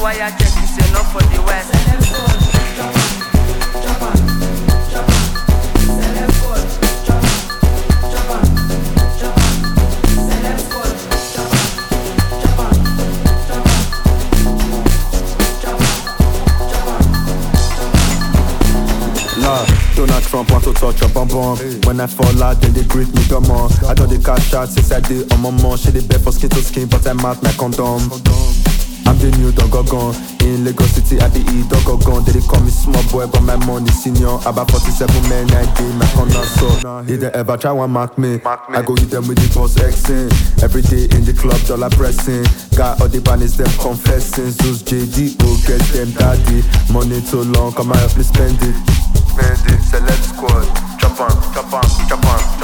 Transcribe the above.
wire check, you say not for the west. Donald Trump want to touch up on bomb. When I fall out, then they greet me, come on. I don't dey cash out since I did on my mom. She dey beg for skin to skin, but I'm out my condom. I'm the new Dogogon. In Lagos City, I dey eat Dogogon. They call me small boy, but my money senior. About 47 men, I did my corner, so if they ever try one mark me, I go hit them with the boss Xing. Every day in the club, dollar pressing. Got all the banners, them confessing. Zeus JDO, get them daddy. Money too long, come on, help me spend it. Celeb squad, chop on, chop on, chop on.